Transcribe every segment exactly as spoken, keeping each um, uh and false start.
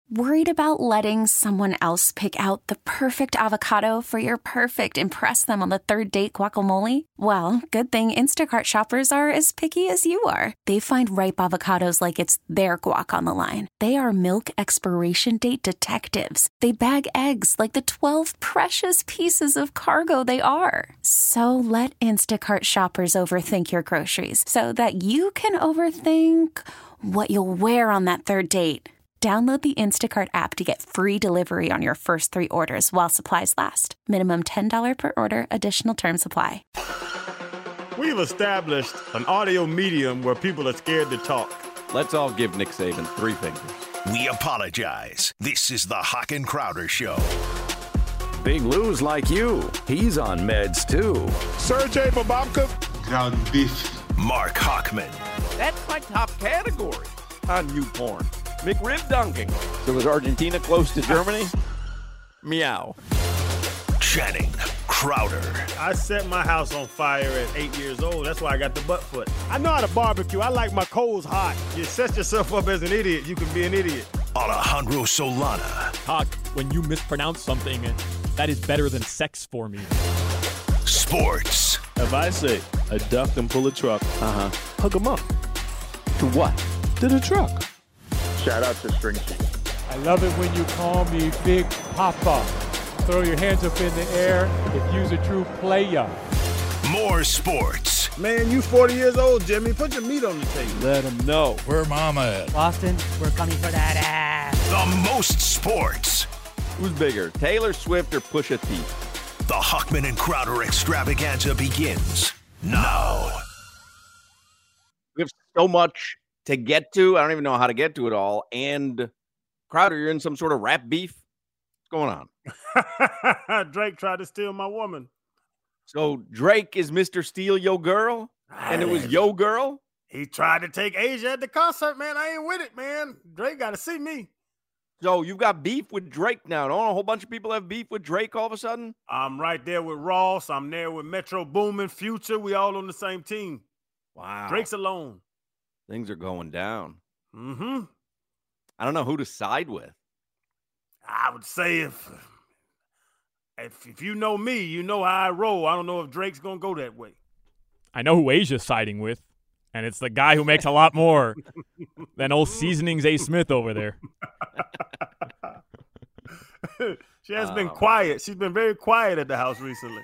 Worried about letting someone else pick out the perfect avocado for your perfect impress them on the third date guacamole? Well, good thing Instacart shoppers are as picky as you are. They find ripe avocados like it's their guac on the line. They are milk expiration date detectives. They bag eggs like the twelve precious pieces of cargo they are. So let Instacart shoppers overthink your groceries so that you can overthink what you'll wear on that third date. Download the Instacart app to get free delivery on your first three orders while supplies last. Minimum ten dollars per order. Additional terms apply. We've established an audio medium where people are scared to talk. Let's all give Nick Saban three fingers. We apologize. This is the Hawk and Crowder Show. Big Lou's like you. He's on meds, too. Sergey Bababka. Ground beef. Mark Hockman. That's my top category on new porn. McRib dunking. So was Argentina close to Germany? Meow. Channing Crowder. I set my house on fire at eight years old. That's why I got the butt foot. I know how to barbecue. I like my coals hot. You set yourself up as an idiot, you can be an idiot. Alejandro Solana. Hawk, when you mispronounce something, that is better than sex for me. Sports. If I say a duck and pull a truck, Uh-huh. hook 'em up. To what? To the truck. Shout out to Springsteen. I love it when you call me Big Papa. Throw your hands up in the air if you's a true player. More sports. Man, you forty years old, Jimmy. Put your meat on the table. Let them know. Where mama at? Boston, we're coming for that ass. The most sports. Who's bigger, Taylor Swift or Pusha T? The Hockman and Crowder extravaganza begins now. We have so much to get to. I don't even know how to get to it all. And Crowder, you're in some sort of rap beef. What's going on? Drake tried to steal my woman. So Drake is Mister Steal Yo Girl? And it was Yo Girl? He tried to take Asia at the concert, man. I ain't with it, man. Drake got to see me. So you've got beef with Drake now. Don't a whole bunch of people have beef with Drake all of a sudden? I'm right there with Ross. I'm there with Metro Boomin, Future. We all on the same team. Wow. Drake's alone. Things are going down. Mm-hmm. I don't know who to side with. I would say if, if if you know me, you know how I roll. I don't know if Drake's going to go that way. I know who Asia's siding with, and it's the guy who makes a lot more than old Seasonings A. Smith over there. She has uh, been quiet. She's been very quiet at the house recently.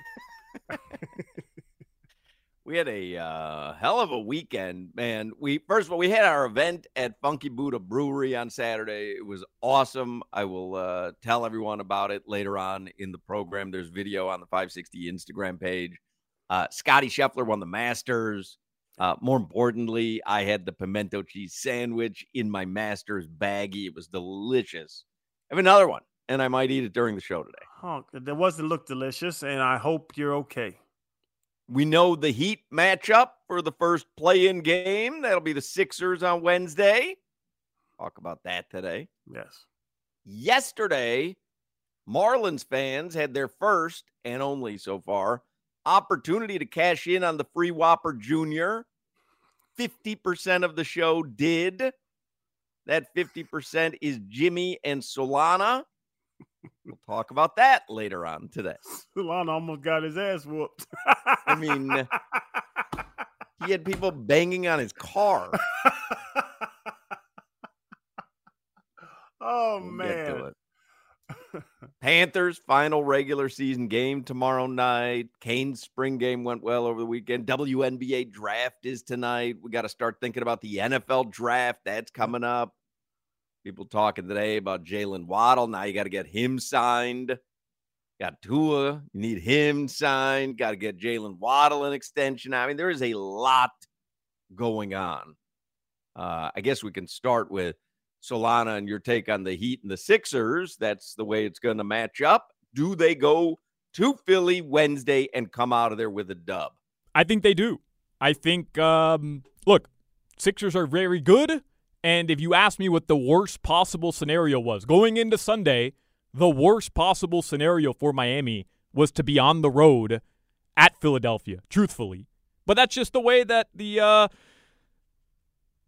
We had a uh, hell of a weekend, man. We first of all, we had our event at Funky Buddha Brewery on Saturday. It was awesome. I will uh, tell everyone about it later on in the program. There's video on the five sixty Instagram page. Uh, Scotty Scheffler won the Masters. Uh, more importantly, I had the pimento cheese sandwich in my Masters baggie. It was delicious. I have another one, and I might eat it during the show today. Oh, that wasn't look delicious, and I hope you're okay. We know the Heat matchup for the first play-in game. That'll be the Sixers on Wednesday. Talk about that today. Yes. Yesterday, Marlins fans had their first and only so far opportunity to cash in on the free Whopper Junior fifty percent of the show did. That fifty percent is Jimmy and Solana. We'll talk about that later on today. Solana almost got his ass whooped. I mean, he had people banging on his car. Oh, we'll man. Panthers final regular season game tomorrow night. Canes spring game went well over the weekend. W N B A draft is tonight. We got to start thinking about the N F L draft. That's coming up. People talking today about Jalen Waddle. Now you got to get him signed. Got Tua. You need him signed. Got to get Jalen Waddle an extension. I mean, there is a lot going on. Uh, I guess we can start with Solana and your take on the Heat and the Sixers. That's the way it's going to match up. Do they go to Philly Wednesday and come out of there with a dub? I think they do. I think, um, look, Sixers are very good. And if you ask me what the worst possible scenario was, going into Sunday, the worst possible scenario for Miami was to be on the road at Philadelphia, truthfully. But that's just the way that the uh,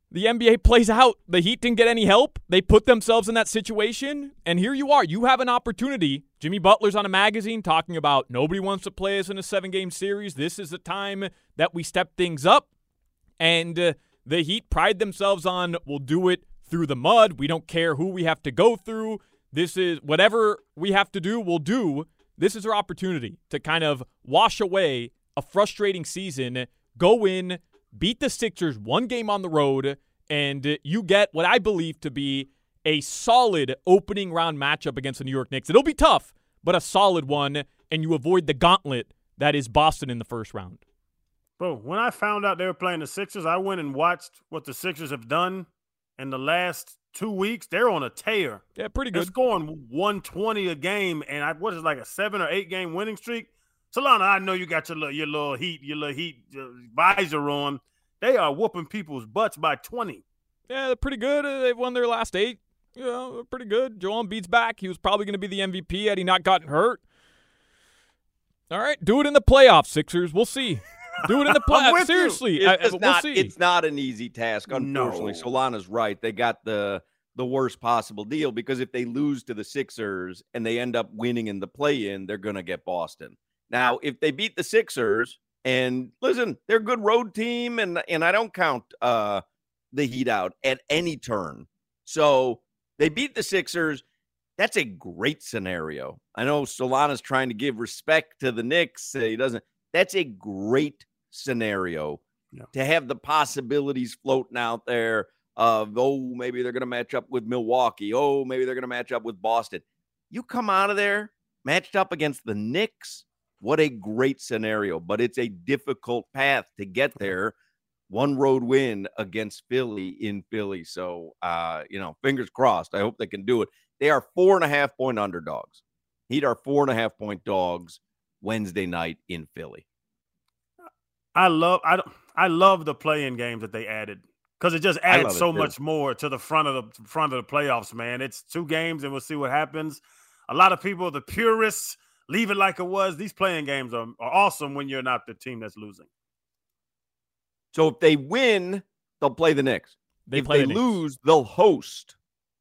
the N B A plays out. The Heat didn't get any help. They put themselves in that situation, and here you are. You have an opportunity. Jimmy Butler's on a magazine talking about nobody wants to play us in a seven-game series. This is the time that we step things up. And uh, the Heat pride themselves on, we'll do it through the mud. We don't care who we have to go through. This is whatever we have to do, we'll do. This is our opportunity to kind of wash away a frustrating season, go in, beat the Sixers one game on the road, and you get what I believe to be a solid opening round matchup against the New York Knicks. It'll be tough, but a solid one, and you avoid the gauntlet that is Boston in the first round. Bro, when I found out they were playing the Sixers, I went and watched what the Sixers have done in the last two weeks. They're on a tear. Yeah, pretty good. They're scoring one twenty a game, and I, what is it, like a seven or eight game winning streak? Solana, I know you got your little, your little heat, your little heat uh, visor on. They are whooping people's butts by twenty. Yeah, they're pretty good. Uh, they've won their last eight. You know, they're pretty good. Joel Embiid's back. He was probably going to be the M V P had he not gotten hurt. All right, do it in the playoffs, Sixers. We'll see. Do it in the playoffs. Seriously, it's, I, it's we'll not. see. It's not an easy task. Unfortunately, No. Solana's right. They got the the worst possible deal because if they lose to the Sixers and they end up winning in the play-in, they're going to get Boston. Now, if they beat the Sixers, and listen, they're a good road team, and and I don't count uh, the Heat out at any turn. So they beat the Sixers. That's a great scenario. I know Solana's trying to give respect to the Knicks. He doesn't. That's a great scenario yeah. to have the possibilities floating out there of, oh, maybe they're going to match up with Milwaukee. Oh, maybe they're going to match up with Boston. You come out of there matched up against the Knicks. What a great scenario, but it's a difficult path to get there. One road win against Philly in Philly. So, uh, you know, fingers crossed. I hope they can do it. They are four and a half point underdogs. Heat are four and a half point dogs Wednesday night in Philly. I love I I love the play-in games that they added because it just added so much more to the front of the front of the playoffs, man. It's two games and we'll see what happens. A lot of people, the purists, leave it like it was. These play-in games are, are awesome when you're not the team that's losing. So if they win, they'll play the Knicks. They if play they the lose, they'll host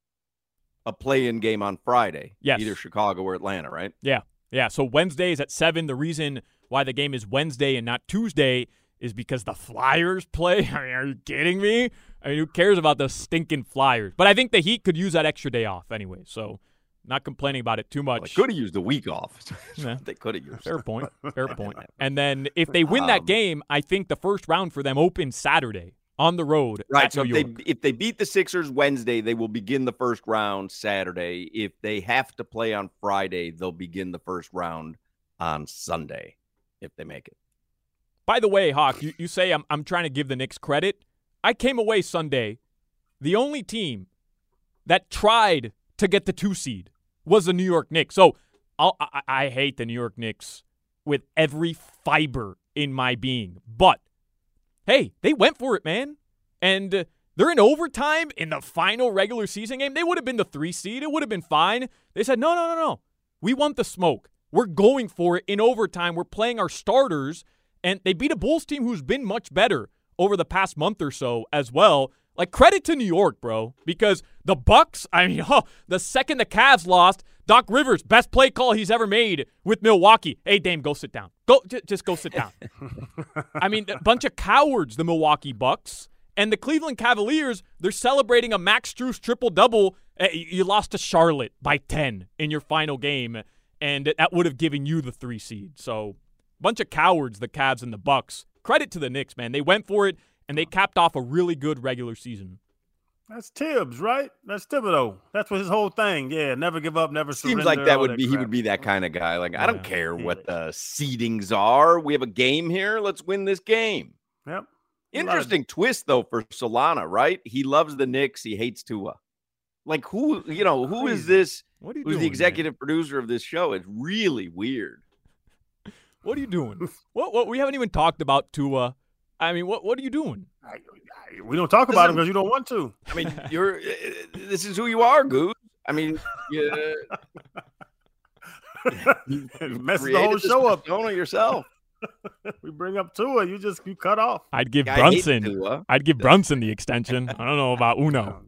a play-in game on Friday. Yes. Either Chicago or Atlanta, right? Yeah. Yeah, so Wednesday is at seven. The reason why the game is Wednesday and not Tuesday is because the Flyers play. I mean, are you kidding me? I mean, who cares about the stinking Flyers? But I think the Heat could use that extra day off anyway, so not complaining about it too much. Well, they could have used the week off. Yeah. They could have used. Fair point. Fair point. And then if they win that Um, game, I think the first round for them opens Saturday on the road Right. at So New if York. they if they beat the Sixers Wednesday, they will begin the first round Saturday. If they have to play on Friday, they'll begin the first round on Sunday if they make it. By the way, Hawk, you, you say I'm I'm trying to give the Knicks credit. I came away Sunday. The only team that tried to get the two seed was the New York Knicks. So I'll, I, I hate the New York Knicks with every fiber in my being. But, hey, they went for it, man. And uh, they're in overtime in the final regular season game. They would have been the three seed. It would have been fine. They said, no, no, no, no. We want the smoke. We're going for it in overtime. We're playing our starters. And they beat a Bulls team who's been much better over the past month or so as well. Like, credit to New York, bro, because the Bucks, I mean, oh, the second the Cavs lost, Doc Rivers, best play call he's ever made with Milwaukee. Hey, Dame, go sit down. Go, j- just go sit down. I mean, a bunch of cowards, the Milwaukee Bucks. And the Cleveland Cavaliers, they're celebrating a Max Strus triple-double. You lost to Charlotte by ten in your final game, and that would have given you the three seed. So, bunch of cowards, the Cavs and the Bucks. Credit to the Knicks, man. They went for it. And they capped off a really good regular season. That's Tibbs, right? That's Thibodeau. That's what his whole thing. Yeah, never give up, never surrender. Seems like that all would that be crap. he would be that kind of guy. Like, I don't Yeah. care what the seedings are. We have a game here. Let's win this game. Yep. A lot of- Interesting twist though for Solana, right? He loves the Knicks. He hates Tua. Like who, you know, who is Crazy. this? What are you Who's doing, the executive producer of this show? It's really weird. man? What are you doing? what? What? We haven't even talked about Tua. I mean, what? What are you doing? I, I, we don't talk about him because you don't want to. I mean, you're. uh, this is who you are, Goose. I mean, you, It messes the whole created this show up. persona yourself. We bring up Tua, you just you cut off. I'd give I Brunson. I'd give Brunson the extension. I don't know about Uno.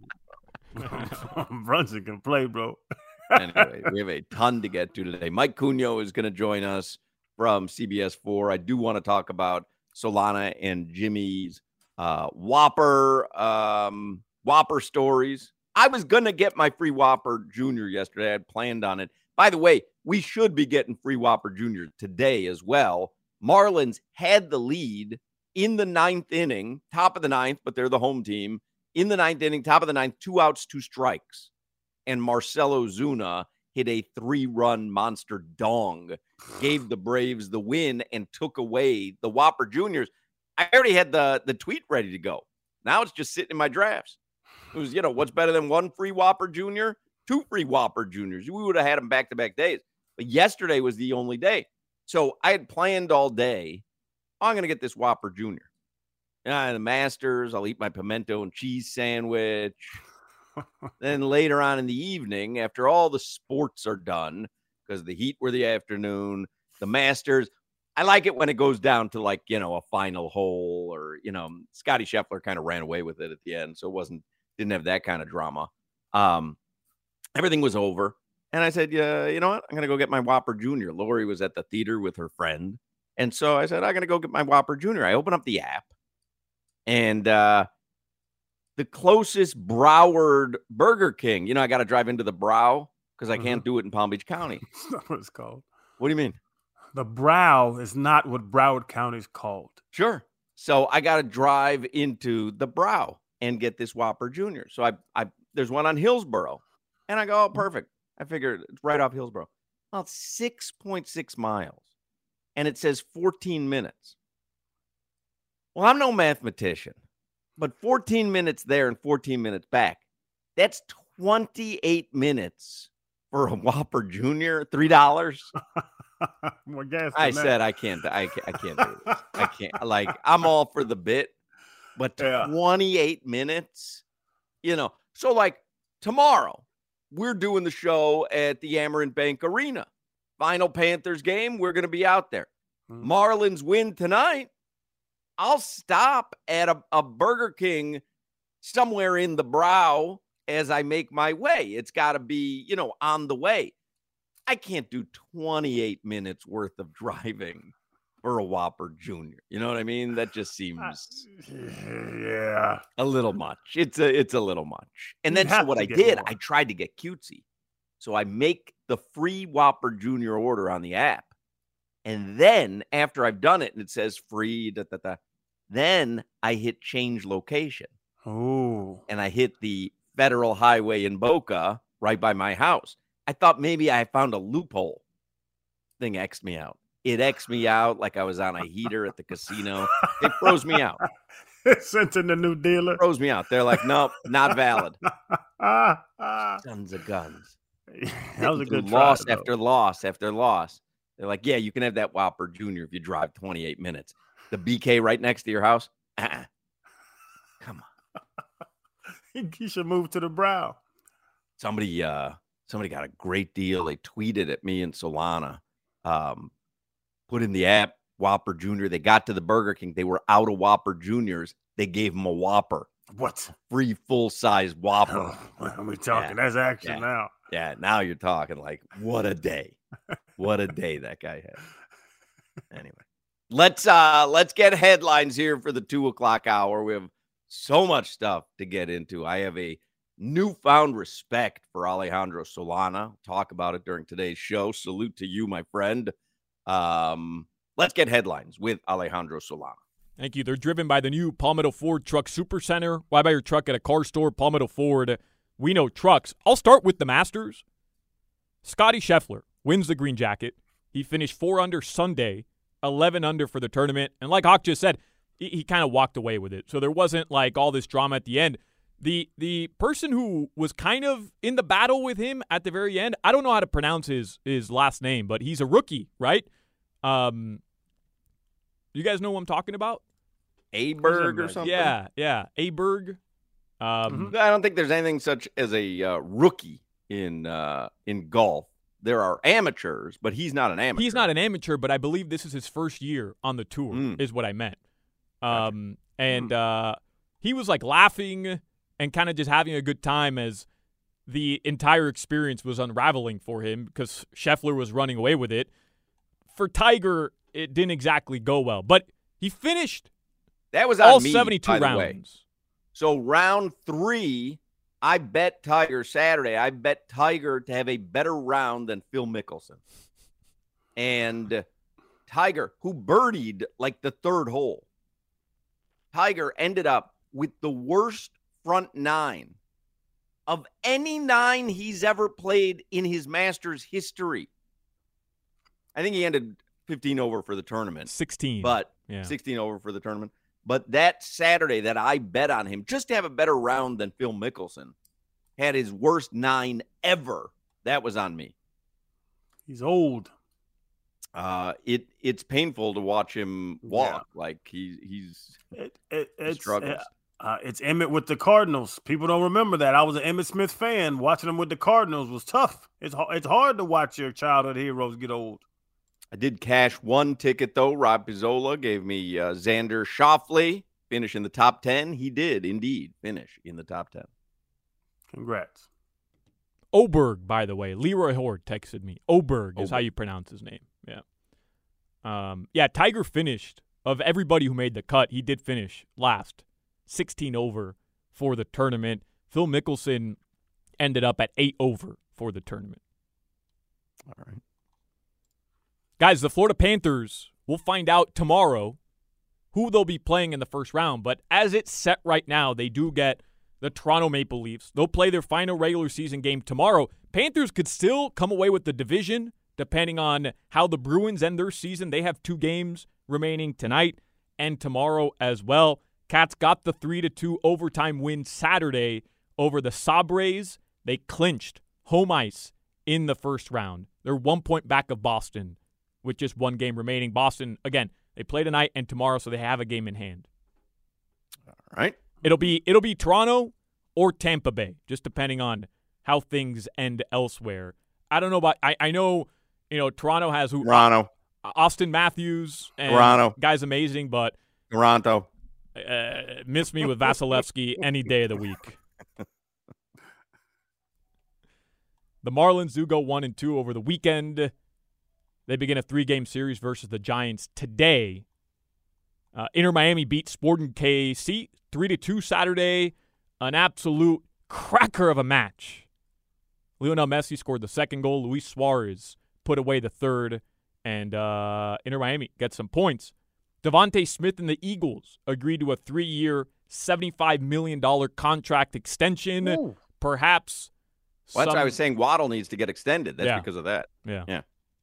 Brunson can play, bro. Anyway, we have a ton to get to today. Mike Cugno is going to join us from C B S four. I do want to talk about Solana and Jimmy's uh, Whopper um, Whopper stories. I was going to get my free Whopper Junior yesterday. I had planned on it. By the way, we should be getting free Whopper Junior today as well. Marlins had the lead in the ninth inning, top of the ninth, but they're the home team. In the ninth inning, top of the ninth, two outs, two strikes. And Marcelo Zuna hit a three-run monster dong, gave the Braves the win, and took away the Whopper Juniors. I already had the, the tweet ready to go. Now it's just sitting in my drafts. It was, you know, what's better than one free Whopper Junior? Two free Whopper Juniors. We would have had them back-to-back days. But yesterday was the only day. So I had planned all day, oh, I'm going to get this Whopper Junior. Uh, the Masters, I'll eat my pimento and cheese sandwich. Then later on in the evening, after all the sports are done, because the Heat were the afternoon, the Masters, I like it when it goes down to like, you know, a final hole or, you know, Scotty Scheffler kind of ran away with it at the end. So it wasn't, didn't have that kind of drama. Um, everything was over. And I said, yeah, you know what? I'm going to go get my Whopper Junior. Lori was at the theater with her friend. And so I said, I'm going to go get my Whopper Junior. I open up the app and uh, the closest Broward Burger King, you know, I got to drive into the Brow because I mm-hmm. can't do it in Palm Beach County. That's not what it's called. What do you mean? The Brow is not what Broward County is called. Sure. So I got to drive into the Brow and get this Whopper Junior. So I, I, there's one on Hillsboro. And I go, oh, perfect. I figured it's right off Hillsboro. Well, it's six point six miles. And it says fourteen minutes. Well, I'm no mathematician. But fourteen minutes there and fourteen minutes back, that's twenty-eight minutes for a Whopper Junior, three dollars. More gas I that. said, I can't, I can't, I can't do this. I can't, like, I'm all for the bit, but yeah. twenty-eight minutes, you know, so like tomorrow, we're doing the show at the Amerant Bank Arena. Final Panthers game, we're going to be out there. Mm-hmm. Marlins win tonight. I'll stop at a, a Burger King somewhere in the Brow as I make my way. It's got to be, you know, on the way. I can't do twenty-eight minutes worth of driving for a Whopper Junior. You know what I mean? That just seems yeah a little much. It's a it's a little much. And then so what I did, more. I tried to get cutesy. So I make the free Whopper Junior order on the app. And then after I've done it and it says free, da, da, da, then I hit change location. Oh. And I hit the Federal Highway in Boca right by my house. I thought maybe I found a loophole. Thing X'd me out. It X'd me out like I was on a heater at the casino. It froze me out. It sent in the new dealer. Froze me out. They're like, nope, not valid. Sons of guns. That was a good loss try, after loss after loss. They're like, yeah, you can have that Whopper Junior if you drive twenty-eight minutes. The B K right next to your house? Uh-uh. Come on. You should move to the Brow. Somebody uh, somebody got a great deal. They tweeted at me and Solana. Um, put in the app, Whopper Junior. They got to the Burger King. They were out of Whopper Juniors. They gave them a Whopper. What? Free full-size Whopper. Oh, what are we talking? Yeah. That's action yeah. now. Yeah, now you're talking like, what a day. What a day that guy had. Anyway, let's uh let's get headlines here for the two o'clock hour. We have so much stuff to get into. I have a newfound respect for Alejandro Solana. Talk about it during today's show. Salute to you, my friend. Um, let's get headlines with Alejandro Solana. Thank you. They're driven by the new Palmetto Ford Truck Supercenter. Why buy your truck at a car store? Palmetto Ford. We know trucks. I'll start with the Masters. Scotty Scheffler wins the green jacket. He finished four under Sunday, eleven under for the tournament. And like Hawk just said, he, he kind of walked away with it. So there wasn't like all this drama at the end. The the person who was kind of in the battle with him at the very end, I don't know how to pronounce his, his last name, but he's a rookie, right? Um, you guys know who I'm talking about? Aberg or something? Yeah, yeah, Aberg. Um, I don't think there's anything such as a uh, rookie in uh, in golf. there are amateurs, but he's not an amateur. He's not an amateur, but I believe this is his first year on the tour, mm. is what I meant. Um, and uh, he was like laughing and kind of just having a good time as the entire experience was unraveling for him because Scheffler was running away with it. For Tiger, it didn't exactly go well, but he finished that was on all me, seventy-two by the rounds. Way. So round three, I bet Tiger Saturday. I bet Tiger to have a better round than Phil Mickelson. And Tiger, who birdied like the third hole, Tiger ended up with the worst front nine of any nine he's ever played in his Masters history. I think he ended fifteen over for the tournament. sixteen. But yeah. sixteen over for the tournament. But that Saturday that I bet on him, just to have a better round than Phil Mickelson, had his worst nine ever. That was on me. He's old. Uh, it it's painful to watch him walk. Yeah. Like he he's it, it, he it's struggles. Uh, it's Emmett with the Cardinals. People don't remember that. I was an Emmitt Smith fan. Watching him with the Cardinals was tough. It's it's hard to watch your childhood heroes get old. I did cash one ticket, though. Rob Pizzola gave me uh, Xander Schauffele finish in the top ten. He did, indeed, finish in the top ten. Congrats. Oberg, by the way. Leroy Horde texted me. Oberg, Oberg is how you pronounce his name. Yeah. Um. Yeah, Tiger finished. Of everybody who made the cut, he did finish last. sixteen over for the tournament. Phil Mickelson ended up at eight over for the tournament. All right. Guys, the Florida Panthers, we'll find out tomorrow who they'll be playing in the first round. But as it's set right now, they do get the Toronto Maple Leafs. They'll play their final regular season game tomorrow. Panthers could still come away with the division, depending on how the Bruins end their season. They have two games remaining tonight and tomorrow as well. Cats got the three to two overtime win Saturday over the Sabres. They clinched home ice in the first round. They're one point back of Boston with just one game remaining. Boston, again, they play tonight and tomorrow, so they have a game in hand. All right. It'll be it'll be Toronto or Tampa Bay, just depending on how things end elsewhere. I don't know about I, I know, you know, Toronto has who Toronto. Austin Matthews and Toronto. Guy's amazing, but Toronto. Uh, miss me with Vasilevsky any day of the week. The Marlins do go one and two over the weekend. They begin a three-game series versus the Giants today. Uh, Inter Miami beat Sporting K C three to two Saturday. An absolute cracker of a match. Lionel Messi scored the second goal. Luis Suarez put away the third. And uh, Inter Miami gets some points. Devontae Smith and the Eagles agreed to a three-year, seventy-five million dollars contract extension. Ooh. Perhaps well, that's some... why I was saying Waddle needs to get extended. That's yeah. because of that. Yeah. Yeah.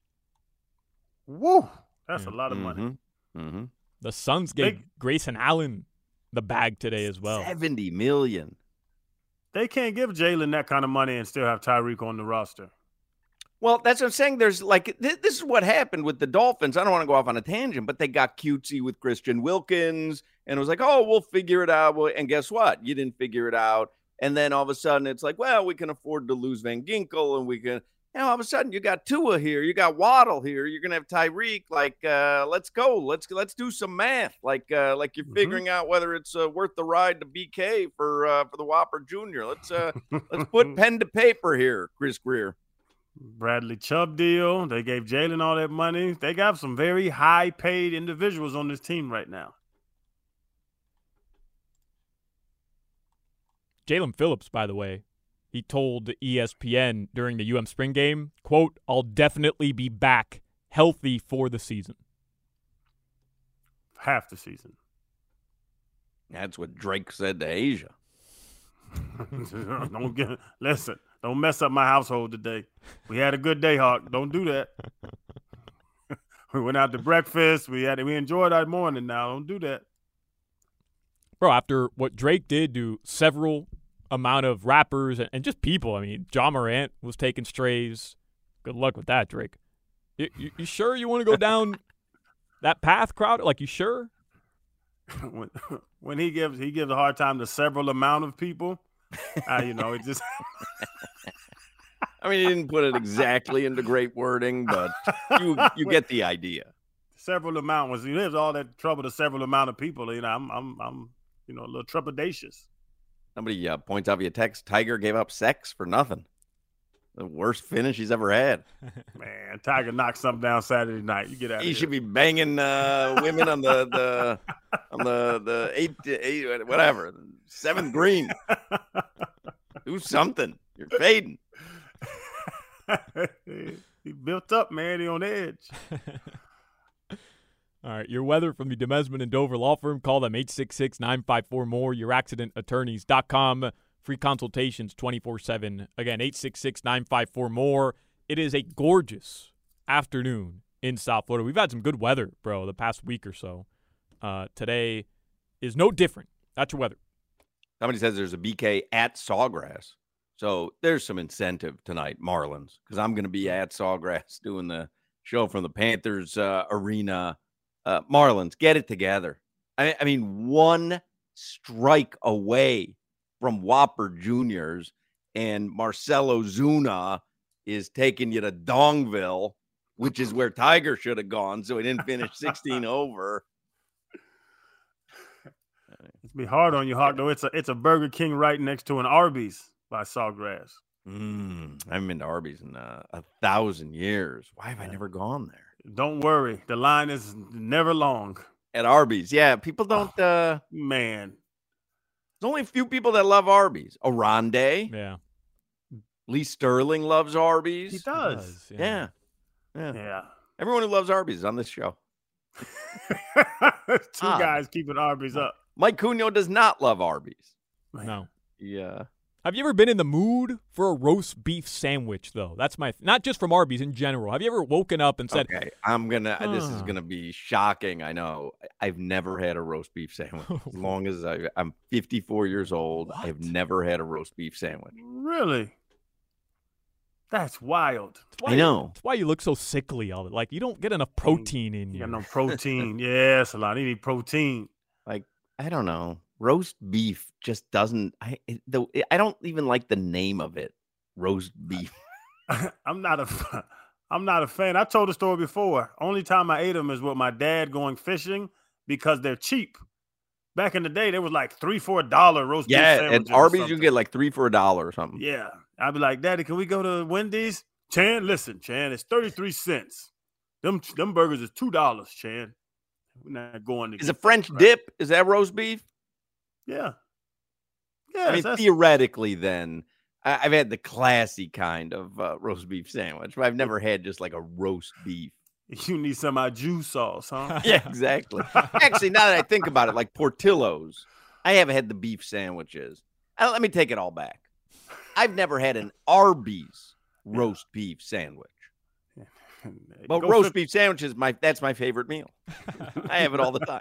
Woo. That's yeah. a lot of money. Mm-hmm. Mm-hmm. The Suns gave Big. Grayson Allen the bag today as well. seventy million dollars. They can't give Jalen that kind of money and still have Tyreek on the roster. Well, that's what I'm saying. There's like, th- this is what happened with the Dolphins. I don't want to go off on a tangent, but they got cutesy with Christian Wilkins and it was like, oh, we'll figure it out. Well, and guess what? You didn't figure it out. And then all of a sudden it's like, well, we can afford to lose Van Ginkel and we can, and all of a sudden you got Tua here, you got Waddle here, you're going to have Tyreek. Like, uh, let's go. Let's, let's do some math. Like, uh, like you're figuring mm-hmm. out whether it's uh, worth the ride to B K for, uh, for the Whopper Junior Let's, uh, let's put pen to paper here, Chris Greer. Bradley Chubb deal. They gave Jalen all that money. They got some very high-paid individuals on this team right now. Jalen Phillips, by the way, he told E S P N during the U M Spring game, quote, I'll definitely be back healthy for the season. Half the season. That's what Drake said to Asia. Don't get listen. Don't mess up my household today. We had a good day, Hawk. Don't do that. We went out to breakfast. We had we enjoyed our morning. Now don't do that, bro. After what Drake did to several amount of rappers and, and just people, I mean, Ja Morant was taking strays. Good luck with that, Drake. You, you, you sure you want to go down that path, Crowder? Like, you sure? when, when he gives he gives a hard time to several amount of people, uh, you know, it just. I mean, he didn't put it exactly into great wording, but you you get the idea. Several amount was he lives all that trouble to several amount of people. You know, I'm I'm I'm you know a little trepidatious. Somebody uh, points out via text, Tiger gave up sex for nothing. The worst finish he's ever had. Man, Tiger knocked something down Saturday night. You get out of He here. should be banging uh, women on the, the on the the eight, eight whatever seventh green. Do something. You're fading. He built up, man. He on edge. All right, your weather from the Demesman and Dover Law Firm. Call them eight six six, nine five four, more, your accident attorneys dot com. Free consultations twenty-four seven. Again, eight six six, nine five four, more. It is a gorgeous afternoon in South Florida. We've had some good weather, bro, the past week or so. Uh, today is no different. That's your weather. Somebody says there's a B K at Sawgrass. So there's some incentive tonight, Marlins, because I'm going to be at Sawgrass doing the show from the Panthers uh, arena. Uh, Marlins, get it together. I, I mean, one strike away from Whopper Juniors, and Marcelo Zuna is taking you to Dongville, which is where Tiger should have gone, so he didn't finish sixteen over. It's be hard on you, Hawk, though. It's a it's a Burger King right next to an Arby's by Sawgrass. Mm, I haven't been to Arby's in uh, a thousand years. Why have I never gone there? Don't worry. The line is never long. At Arby's, yeah. People don't, uh, man. There's only a few people that love Arby's. Aronde. Yeah. Lee Sterling loves Arby's. He does. He does, Yeah. Yeah. Yeah. yeah. Everyone who loves Arby's is on this show. Two Ah. guys keeping Arby's up. Mike Cunha does not love Arby's. No. Yeah. Have you ever been in the mood for a roast beef sandwich, though? That's my, not just from Arby's in general. Have you ever woken up and said, Okay, I'm going to, this is "Huh." going to be shocking. I know. I've never had a roast beef sandwich. As long as I, I'm fifty-four years old, What? I've never had a roast beef sandwich. Really? That's wild. That's why I know. You, that's why you look so sickly all the Like, you don't get enough protein in You you. got no protein. Yes, a lot. You need protein. Like, I don't know. Roast beef just doesn't, I, it, the, I don't even like the name of it. Roast beef. I'm not a I'm not a fan. I told the story before. Only time I ate them is with my dad going fishing because they're cheap. Back in the day, they was like three, four dollar roast beef Yeah, sandwiches at or Arby's you something. get like three for a dollar or something. Yeah. I'd be like, Daddy, can we go to Wendy's? Chan, listen, Chan, it's thirty-three cents. Them them burgers is two dollars, Chan. We're not going to Is a French dip, is that roast beef? Yeah. Yeah. I mean, theoretically, then I, I've had the classy kind of uh, roast beef sandwich, but I've never had just like a roast beef. You need some of my juice sauce, huh? Yeah, exactly. Actually, now that I think about it, like Portillo's, I haven't had the beef sandwiches. Uh, let me take it all back. I've never had an Arby's roast beef sandwich. But Go roast flip- beef sandwiches, my that's my favorite meal. I have it all the time.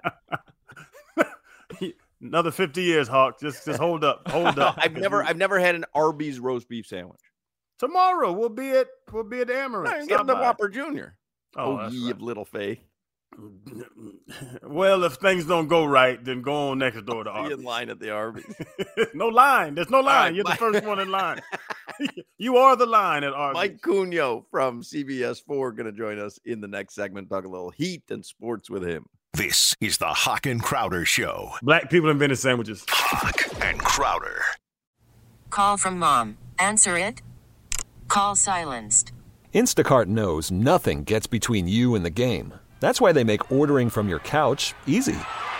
Another fifty years, Hawk. Just just hold up. Hold up. I've never I've never had an Arby's roast beef sandwich. Tomorrow we'll be at we'll be at the Amaranth. I can Stop get the by. Whopper Junior Oh, Oh, that's ye right. of little faith. Well, if things don't go right, then go on next door to Be Arby's. in line at the Arby's. No line. There's no line. right, You're the Mike. first one in line. You are the line at Arby's. Mike Cunha from C B S four going to join us in the next segment. Talk a little Heat and sports with him. This is the Hawk and Crowder Show. Black people invented sandwiches. Hawk and Crowder. Call from mom. Answer it. Call silenced. Instacart knows nothing gets between you and the game. That's why they make ordering from your couch easy.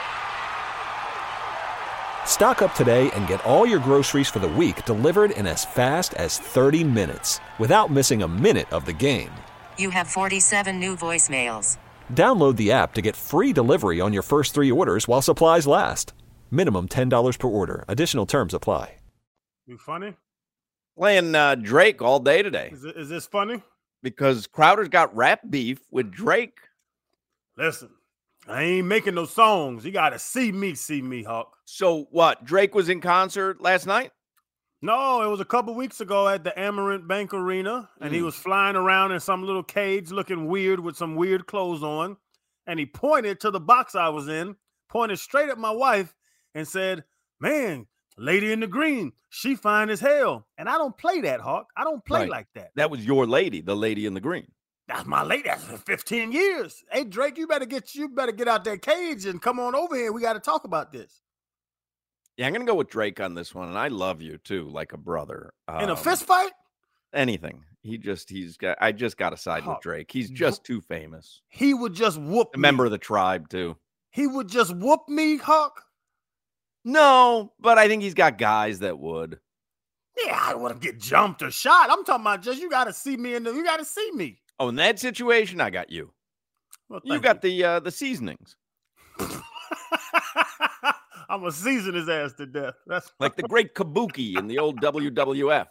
Stock up today and get all your groceries for the week delivered in as fast as thirty minutes without missing a minute of the game. You have forty-seven new voicemails. Download the app to get free delivery on your first three orders while supplies last. Minimum ten dollars per order. Additional terms apply. You funny? Playing uh, Drake all day today Is, it, is this funny? because Crowder's got rap beef with Drake. Listen, I ain't making no songs. You got to see me, see me, Hawk. So what? Drake was in concert last night? No, it was a couple weeks ago at the Amaranth Bank Arena, and he Mm. was flying around in some little cage looking weird with some weird clothes on. And he pointed to the box I was in, pointed straight at my wife, and said, Man, Lady in the green, she fine as hell. And I don't play that, Hawk. I don't play Right. like that. That was your lady, the lady in the green. That's my lady. That's for fifteen years. Hey, Drake, you better get you better get out that cage and come on over here. We got to talk about this. Yeah, I'm gonna go with Drake on this one, and I love you too, like a brother. Um, In a fist fight? Anything. He just he's got I just gotta side Hawk, with Drake. He's just too famous. He would just whoop A me. member of the tribe, too. He would just whoop me, Hawk. No, but I think he's got guys that would. Yeah, I don't want to get jumped or shot. I'm talking about just you got to see me in the. You got to see me. Oh, in that situation, I got you. Well, You thank got the uh, the seasonings, I'm gonna season his ass to death. That's like the great Kabuki in the old W W F.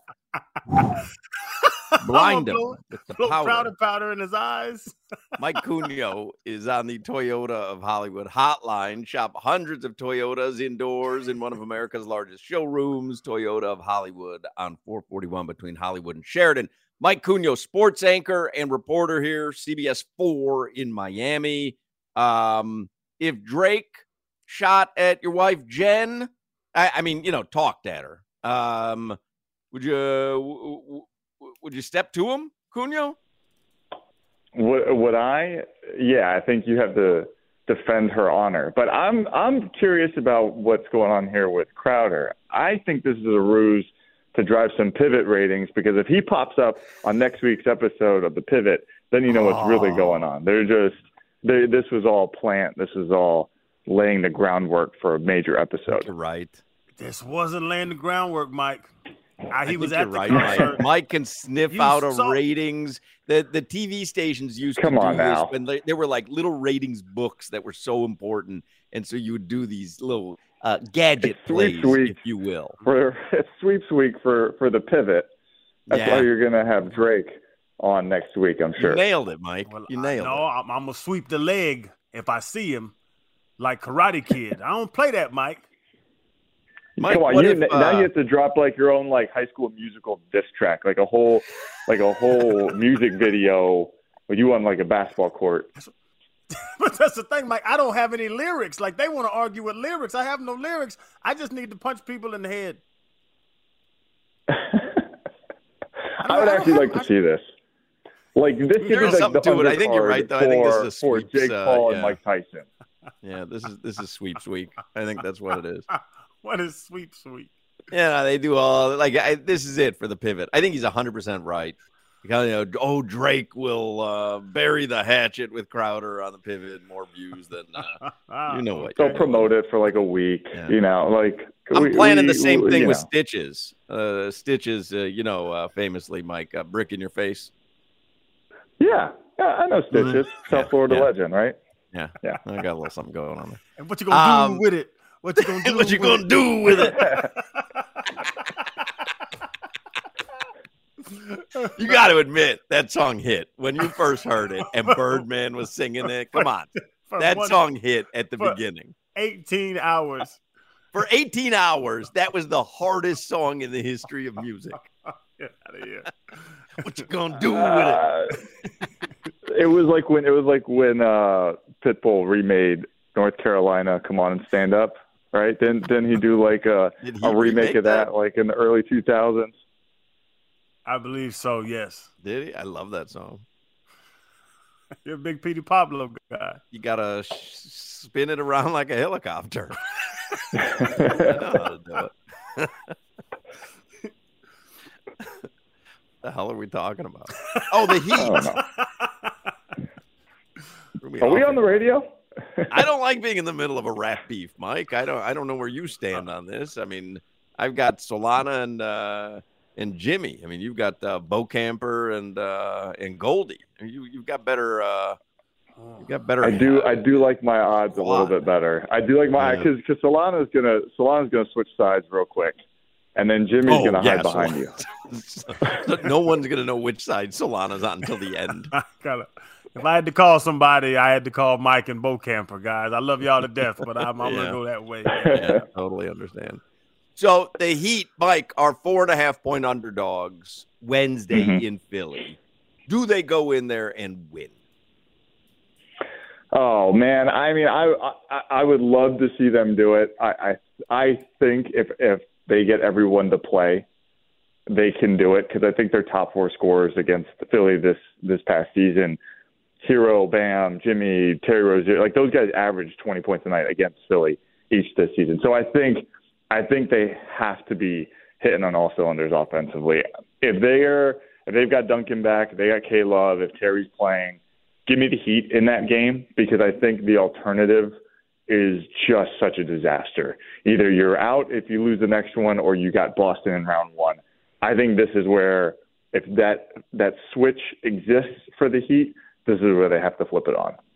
Blind him blow, with the blow powder. powder powder in his eyes. Mike Cunio is on the Toyota of Hollywood hotline. Shop hundreds of Toyotas indoors in one of America's largest showrooms, Toyota of Hollywood on four forty-one between Hollywood and Sheridan. Mike Cunio, sports anchor and reporter here, C B S four in Miami. Um, if Drake shot at your wife, Jen, I, I mean, you know, talked at her, um, would you, w- w- would you step to him, Cunio? Would, would I? Yeah, I think you have to defend her honor. But I'm I'm curious about what's going on here with Crowder. I think this is a ruse to drive some Pivot ratings, because if he pops up on next week's episode of the Pivot, then you know what's oh. really going on. They're just they, this was all planned. This was all laying the groundwork for a major episode. Right. This wasn't laying the groundwork, Mike. I, he I was think at you're the right, concert. Mike. Mike can sniff You out a saw- ratings. The the T V stations used Come to do on this now. when they, they were like little ratings books that were so important, and so you would do these little uh, gadget It's sweeps plays, week if you will. For it's sweeps week for for the Pivot. That's Yeah. why you're gonna have Drake on next week, I'm sure. You nailed it, Mike. Well, you nailed no, it. I'm, I'm gonna sweep the leg if I see him, like Karate Kid. I don't play that, Mike. Mike, Come on, what you, if, now uh, you have to drop like your own like High School Musical diss track, like a whole like a whole music video with you on like a basketball court. But that's the thing, Mike. I don't have any lyrics. Like they want to argue with lyrics. I have no lyrics. I just need to punch people in the head. I would actually like to see this. Like this could be There's like something the to it. I think you're undercard right, though. I think this is a for, for sweeps, Jake uh, Paul yeah. and Mike Tyson. Yeah, this is this is sweeps week. I think that's what it is. What is sweep sweep? Yeah, they do all like I, this is it for the Pivot. I think he's one hundred percent right. Because, you know, oh, Drake will uh, bury the hatchet with Crowder on the Pivot, more views than uh, you know what. They'll promote it for like a week. Yeah. You know, like I'm we, planning we, the same we, thing you with know. Stitches. Uh, Stitches, uh, you know, uh, famously, Mike, uh, brick in your face. Yeah, yeah, I know Stitches, Mhm. South Yeah, Florida yeah. legend, right? Yeah, Yeah. I got a little something going on there. And what you gonna Um, do with it? What you gonna do? What you with gonna it? do with it? You got to admit that song hit when you first heard it, and Birdman was singing it. Come on, For that one- song hit at the for- beginning. eighteen hours. For eighteen hours, that was the hardest song in the history of music. Get out of here. What you gonna do with it? Uh, it was like when it was like when uh, Pitbull remade North Carolina "Come On and Stand Up," right? Then then he do like a, Did he a remake remake of that, that? like in the early two thousands. I believe so. Yes. Did he? I love that song. You're a big Petey Pablo guy. You gotta sh- spin it around like a helicopter. I know how to do it. The hell are we talking about? Oh, the I don't know. Heat. Threw me Are we off on the here. radio? I don't like being in the middle of a rap beef, Mike. I don't. I don't know where you stand on this. I mean, I've got Solana and uh, and Jimmy. I mean, you've got uh, Bo Camper and uh, and Goldie. I mean, you you've got better. Uh, you got better. I do. I do like my odds a little bit better. I do like my Yeah. because because Solana's gonna Solana's gonna switch sides real quick, and then Jimmy's Oh, gonna yeah, hide behind you. So no one's gonna know which side Solana's on until the end. I gotta, if I had to call somebody, I had to call Mike and Bo Camper, guys. I love y'all to death, but I'm, I'm Yeah. gonna go that way. Yeah, totally understand. So the Heat, Mike, are four and a half point underdogs Wednesday Mhm. in Philly. Do they go in there and win? Oh man, I mean, I, I I would love to see them do it. I I, I think if if they get everyone to play, they can do it, because I think their top four scorers against Philly this this past season, Hero, Bam, Jimmy, Terry Rozier, like those guys averaged twenty points a night against Philly each this season. So I think I think they have to be hitting on all cylinders offensively. If they're if they've got Duncan back, they got K-Love, if Terry's playing, give me the Heat in that game, because I think the alternative is just such a disaster. Either you're out if you lose the next one, or you got Boston in round one. I think this is where, if that that switch exists for the Heat, this is where they have to flip it on.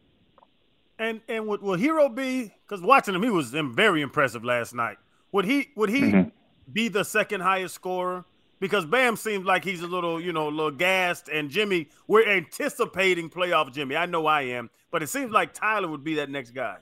And and would, will Hero be, because watching him, he was very impressive last night. Would he would he mm-hmm. be the second highest scorer? Because Bam seems like he's a little, you know, a little gassed, and Jimmy, we're anticipating playoff Jimmy. I know I am, but it seems like Tyler would be that next guy.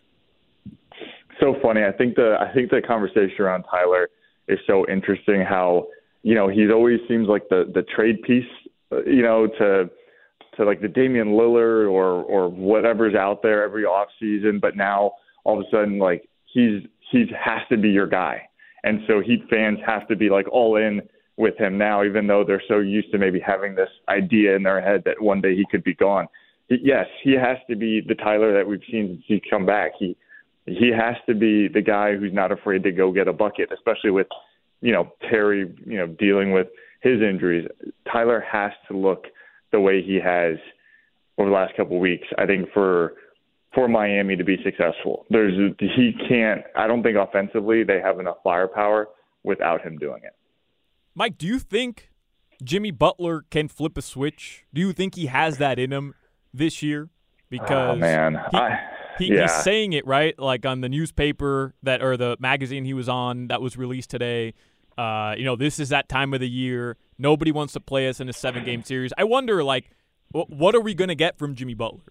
So funny. I think the I think the conversation around Tyler is so interesting. How, you know, he always seems like the the trade piece, you know, to to like the Damian Lillard or or whatever's out there every offseason, but now all of a sudden, like, he's he has to be your guy, and so Heat fans have to be like all in with him now, even though they're so used to maybe having this idea in their head that one day he could be gone. He, yes, he has to be the Tyler that we've seen since he's come back. He he has to be the guy who's not afraid to go get a bucket, especially with, you know, Terry, you know, dealing with his injuries. Tyler has to look the way he has over the last couple of weeks, I think, for for Miami to be successful. There's he can't. I don't think offensively they have enough firepower without him doing it. Mike, do you think Jimmy Butler can flip a switch? Do you think he has that in him this year? Because oh, man. He, I, he, yeah. he's saying it, right? Like on the newspaper that or the magazine he was on that was released today. Uh, you know, this is that time of the year. Nobody wants to play us in a seven-game series. I wonder, like, what are we going to get from Jimmy Butler?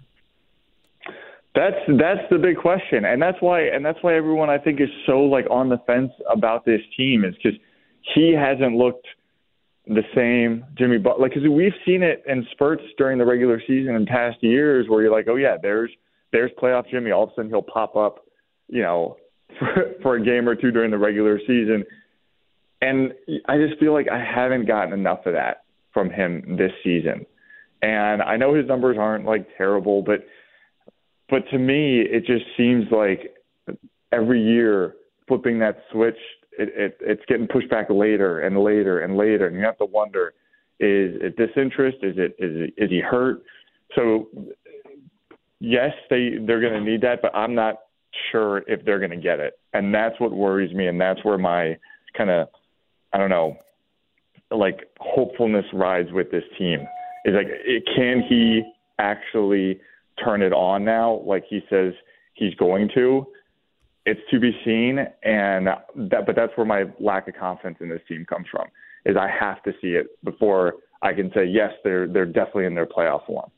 That's that's the big question, and that's why and that's why everyone, I think, is so like on the fence about this team, is because he hasn't looked the same, Jimmy Butler. Like, because we've seen it in spurts during the regular season in past years where you're like, oh yeah, there's there's playoff Jimmy. All of a sudden he'll pop up, you know, for, for a game or two during the regular season. And I just feel like I haven't gotten enough of that from him this season. And I know his numbers aren't like terrible, but but to me, it just seems like every year flipping that switch, it, it, it's getting pushed back later and later and later. And you have to wonder, is it disinterest? Is it is it, is he hurt? So yes, they they're going to need that, but I'm not sure if they're going to get it. And that's what worries me, and that's where my kind of, I don't know, like hopefulness rides with this team. Is like, it, can he actually turn it on now, like he says he's going to? It's to be seen, and that, but that's where my lack of confidence in this team comes from. Is I have to see it before I can say yes, they're they're definitely in their playoff form.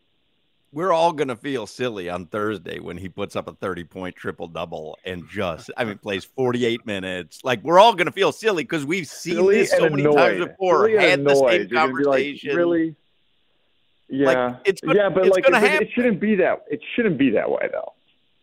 We're all going to feel silly on Thursday when he puts up a thirty-point triple-double and just, I mean, plays forty-eight minutes. Like, we're all going to feel silly because we've seen silly this so many times before, silly had the same You're conversation. Like, really? Yeah. Like, it's gonna, yeah, but it's like, gonna it, happen. it shouldn't be that. It shouldn't be that way, though.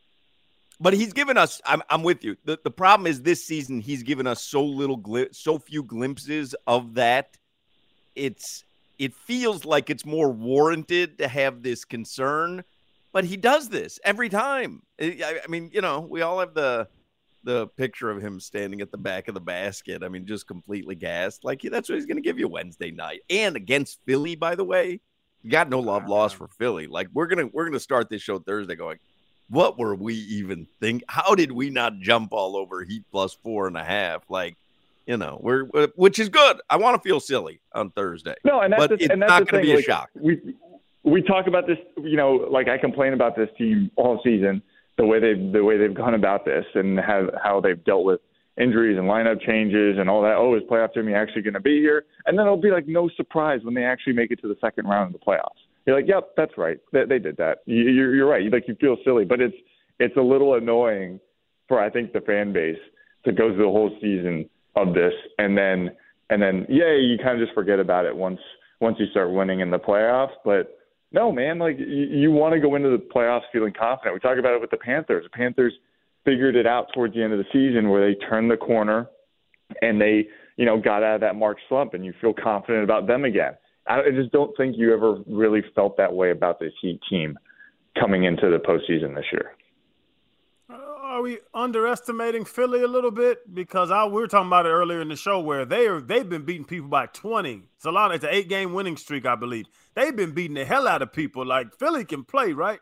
But he's given us, I'm, I'm with you. The, the problem is this season, he's given us so little, gli- so few glimpses of that. It's, It feels like it's more warranted to have this concern, but he does this every time. I, I mean, you know, we all have the the picture of him standing at the back of the basket. I mean, just completely gassed. Like, that's what he's going to give you Wednesday night. And against Philly, by the way, you got no love lost for Philly. Like, we're gonna we're gonna start this show Thursday going, what were we even think? How did we not jump all over Heat plus four and a half? Like, you know, we're which is good. I want to feel silly on Thursday. No, and that's but the, it's and that's not going to be a like, shock. We we talk about this, you know, like I complain about this team all season, the way they the way they've gone about this and have how they've dealt with injuries and lineup changes and all that. Oh, is playoff Jimmy actually going to be here? And then it'll be like no surprise when they actually make it to the second round of the playoffs. You're like, yep, that's right. They, they did that. You, you're, you're right. You, like, you feel silly, but it's it's a little annoying for, I think, the fan base to go through the whole season of this, and then and then yeah, you kind of just forget about it once once you start winning in the playoffs. But no, man, like you, you want to go into the playoffs feeling confident. We talk about it with the Panthers. The Panthers figured it out towards the end of the season where they turned the corner and they, you know, got out of that March slump, and you feel confident about them again. I, I just don't think you ever really felt that way about this Heat team coming into the postseason this year. Are we underestimating Philly a little bit? Because I, we were talking about it earlier in the show where they are, they've been beating people by twenty. It's a lot. It's an eight-game winning streak, I believe. They've been beating the hell out of people. Like, Philly can play, right?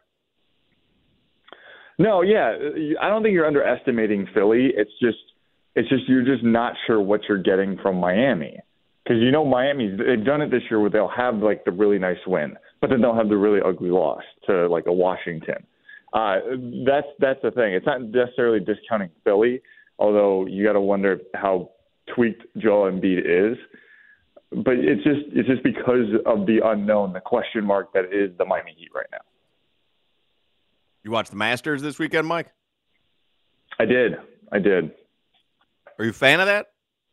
No, yeah. I don't think you're underestimating Philly. It's just it's just you're just not sure what you're getting from Miami. Because, you know, Miami, they've done it this year where they'll have, like, the really nice win, but then they'll have the really ugly loss to, like, a Washington. Uh, that's that's the thing. It's not necessarily discounting Philly, although you got to wonder how tweaked Joel Embiid is. But it's just it's just because of the unknown, the question mark that is the Miami Heat right now. You watched the Masters this weekend, Mike? I did. I did. Are you a fan of that?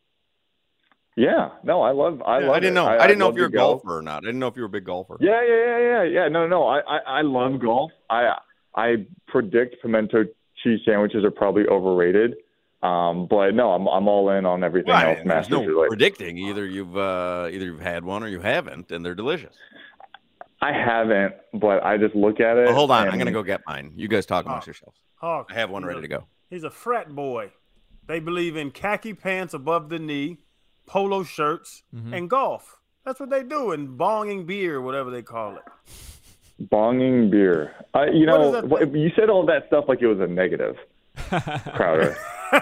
Yeah. No, I love. I yeah, love. I didn't it. know. I, I, I didn't I know if you're a go. golfer or not. I didn't know if you were a big golfer. Yeah, yeah, yeah, yeah, yeah. No, no. I, I, I love golf. I I predict pimento cheese sandwiches are probably overrated. Um, but no, I'm I'm all in on everything right. else. Masters There's no related. predicting. Either you've uh, either you've had one or you haven't, and they're delicious. I haven't, but I just look at it. Well, hold on, and... I'm gonna go get mine. You guys talk amongst Hawk. yourselves. Hawk. I have one He's ready a, to go. He's a frat boy. They believe in khaki pants above the knee, polo shirts, mm-hmm. and golf. That's what they do, and bonging beer, whatever they call it. Bonging beer. Uh, you know, you said all that stuff like it was a negative, Crowder.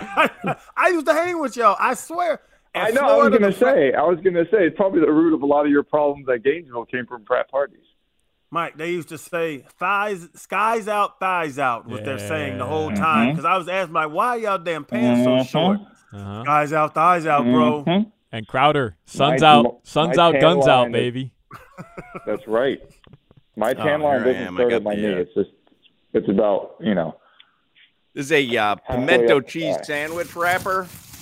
I used to hang with y'all. I swear. I know. Florida, I was going to say. I was going to say. It's probably the root of a lot of your problems at Gainesville came from frat parties. Mike, they used to say thighs, skies out, thighs out, what yeah. they're saying the whole time. Because mm-hmm. I was asking, like, why are y'all damn pants mm-hmm. so short? Uh-huh. Skies out, thighs out, bro. Mm-hmm. And Crowder, sun's my, out, sun's out, guns out, baby. Is, that's right. My tan oh, line doesn't start at my knee. It's just, it's about, you know. This is a uh, pimento cheese sandwich wrapper.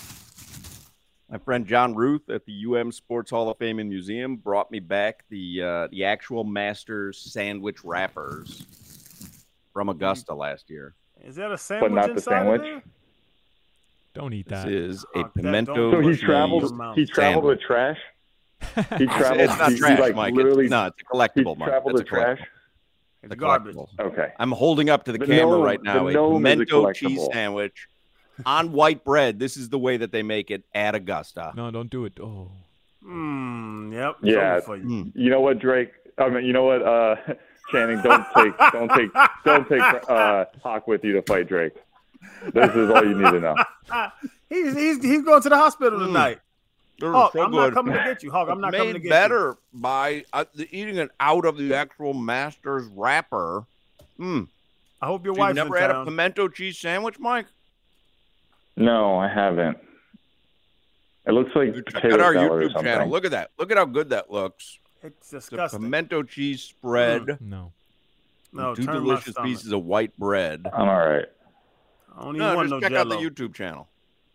My friend John Ruth at the U M Sports Hall of Fame and Museum brought me back the uh, the actual Masters sandwich wrappers from Augusta last year. Is that a sandwich? But not the sandwich. There? Don't eat that. This is a oh, pimento. So he traveled. He traveled sandwich. with trash. He traveled. It's not he, trash, he like Mike. Literally, it's, no, it's a collectible. He Mike. traveled with trash. It's garbage. Okay. I'm holding up to the, the camera gnome, right now a pimento cheese sandwich on white bread. This is the way that they make it at Augusta. No, don't do it. Oh. Mm, yep. Yeah. For you. Mm. You know what, Drake? I mean, you know what, uh, Channing? Don't take, don't take, don't take uh, Hawk with you to fight Drake. This is all you need to know. he's he's he's going to the hospital tonight. Mm. Hawk, so I'm good. not coming to get you. Hawk, I'm not made coming to get better you. by uh, the, eating it out of the actual Masters wrapper. Mm. I hope your so wife's you never in had town. a pimento cheese sandwich, Mike? No, I haven't. It looks like Check potato out our salad or YouTube something. channel. Look at that. Look at how good that looks. It's The disgusting. pimento cheese spread. Mm. No. No, two turn delicious my pieces of white bread. I'm all right. I don't even No, want just no check Jell-O. out the YouTube channel.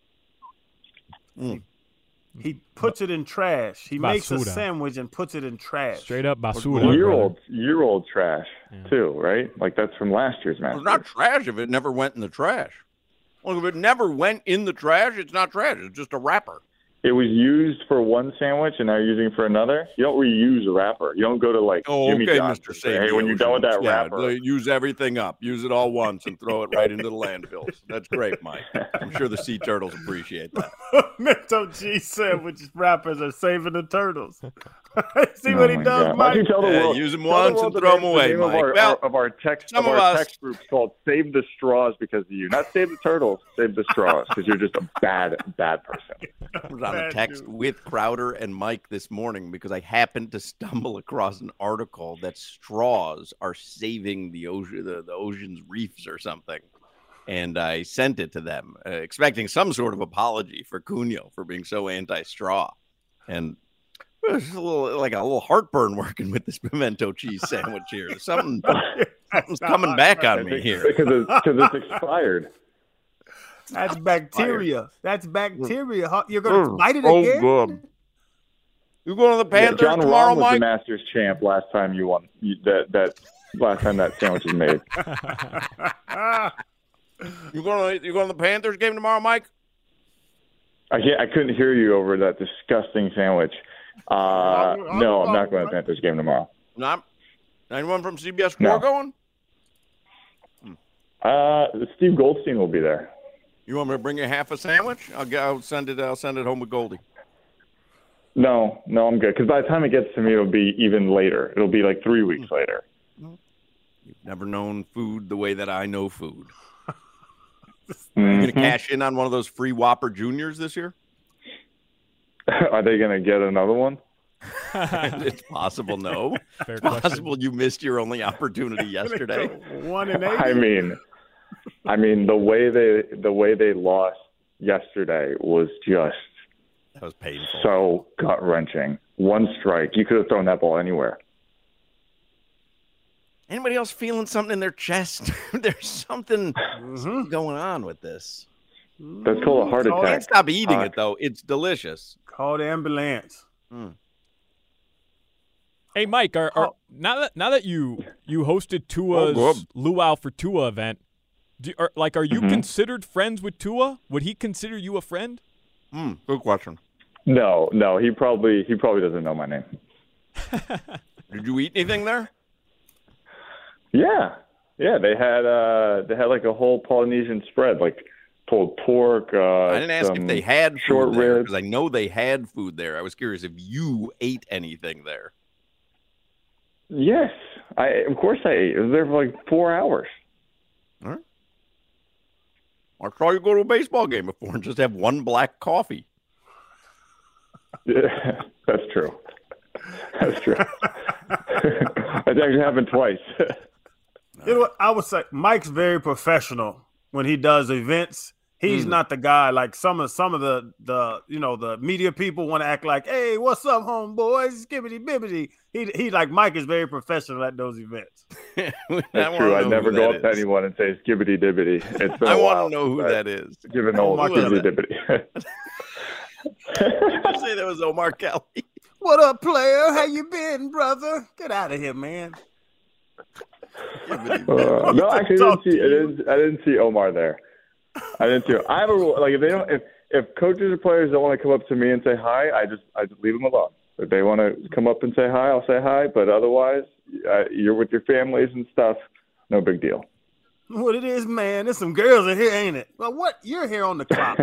Mm. He puts it in trash. He makes a Basura. sandwich and puts it in trash. Straight up basura. Year old, year old trash Yeah. too, right? Like that's from last year's match. It's not trash if it never went in the trash. Well, if it never went in the trash, it's not trash. It's just a wrapper. It was used for one sandwich, and now you're using it for another. You don't reuse a wrapper. You don't go to like Oh, Jimmy okay, John's Mister and say, hey, when you're Samuels. done with that Yeah, wrapper, use everything up. Use it all once and throw it right into the landfills. That's great, Mike. I'm sure the sea turtles appreciate that. Pimento cheese sandwich wrappers are saving the turtles. See Oh what he my does, God. Why Mike? don't you tell the Yeah, world, use them tell the once world and the throw name- them the away, name Mike. Of our, Well, of our text, some of of our us- text group called "Save the Straws" because of you. Not save the turtles, save the straws because you're just a bad, bad person. I was on a text with Crowder and Mike this morning because I happened to stumble across an article that straws are saving the ocean, the, the ocean's reefs or something. And I sent it to them, uh, expecting some sort of apology for Cunio for being so anti-straw. And it was a little, like a little heartburn working with this pimento cheese sandwich here. Something, something's coming back on me here. Because it's, because it's expired. That's bacteria. That's bacteria. Huh? You're going to bite it Oh, again? good. You going to the Yeah, Panthers John tomorrow, Rahm was Mike? the Masters champ last time you won. You, that that last time that sandwich was made. You going to you going to the Panthers game tomorrow, Mike? I can't. I couldn't hear you over that disgusting sandwich. Uh, no, I'm not going to the Panthers game tomorrow. Not anyone from C B S four no. going? Uh, Steve Goldstein will be there. You want me to bring you half a sandwich? I'll, get, I'll send it. I'll send it home with Goldie. No, no, I'm good. Because by the time it gets to me, it'll be even later. It'll be like three weeks later. You've never known food the way that I know food. Mm-hmm. Are you going to cash in on one of those free Whopper Juniors this year? Are they going to get another one? It's possible, no. Fair it's possible you missed your only opportunity yesterday. One and eight. I mean, I mean the way they the way they lost yesterday was just that was painful. So gut wrenching. One strike, you could have thrown that ball anywhere. Anybody else feeling something in their chest? There's something mm-hmm. going on with this. That's called a heart attack. Can't stop eating uh, it though. It's delicious. Call the ambulance. Mm. Hey, Mike, are, are, now that now that you you hosted Tua's oh, Luau for Tua event, do, are, like, are you mm-hmm. considered friends with Tua? Would he consider you a friend? Mm, good question. No, no, he probably he probably doesn't know my name. Did you eat anything there? Yeah, yeah. They had uh, they had like a whole Polynesian spread, like pulled pork. Uh, I didn't ask if they had food short there ribs. because I know they had food there. I was curious if you ate anything there. Yes, I of course I ate. I was there for like four hours. All right. I saw you go to a baseball game before and just have one black coffee. Yeah, that's true. That's true. That actually happened twice. You know what? I would say Mike's very professional when he does events. He's mm. not the guy like some of some of the the you know the media people want to act like, hey, what's up, homeboys? Skibbity bibbity. He he like Mike is very professional at those events. That's true. I never go up is. to anyone and say skibbity dibbity. It's been I want to know who that is. Given old skibbity dibbity. I say that was Omar Kelly. What up, player? How you been, brother? Get out of here, man. Uh, no, actually, I didn't see. I didn't, I didn't see Omar there. I didn't see. I have a like if they don't if if coaches or players don't want to come up to me and say hi, I just I just leave them alone. If they want to come up and say hi, I'll say hi. But otherwise, uh, you're with your families and stuff. No big deal. What it is, man? There's some girls in here, ain't it? Well, what? You're here on the clock.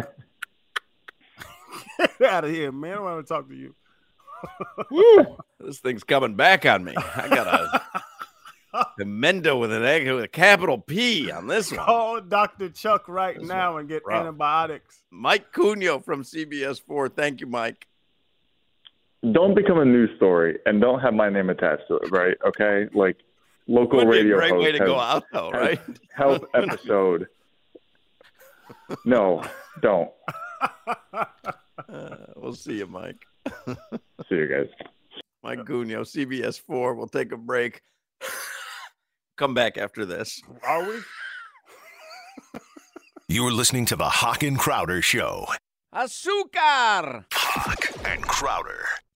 Get out of here, man. I don't want to talk to you. Woo. This thing's coming back on me. I got a Pimento with an egg with a capital P on this one. Call Doctor Chuck right this now one. and get Rough. antibiotics. Mike Cunio from C B S four. Thank you, Mike. Don't become a news story and don't have my name attached to it, right? Okay, like local Would radio be a great host way to has, go out, though, right? Health episode. No, don't. Uh, we'll see you, Mike. See you guys. Mike Cunio, C B S four. We'll take a break. Come back after this. Are we? You're listening to the Hawk and Crowder Show. Azúcar! Hawk and Crowder.